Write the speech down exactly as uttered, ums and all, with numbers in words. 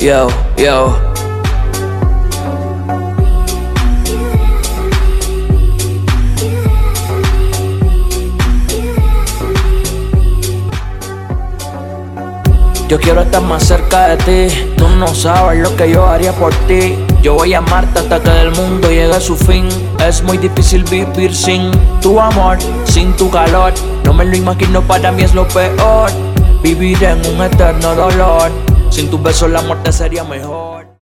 Yo, yo. Yo quiero estar más cerca de ti. Tú no sabes lo que yo haría por ti. Yo voy a amarte hasta que el mundo llegue a su fin. Es muy difícil vivir sin tu amor, sin tu calor. No me lo imagino, para mí es lo peor. Vivir en un eterno dolor. Sin tus besos la muerte sería mejor.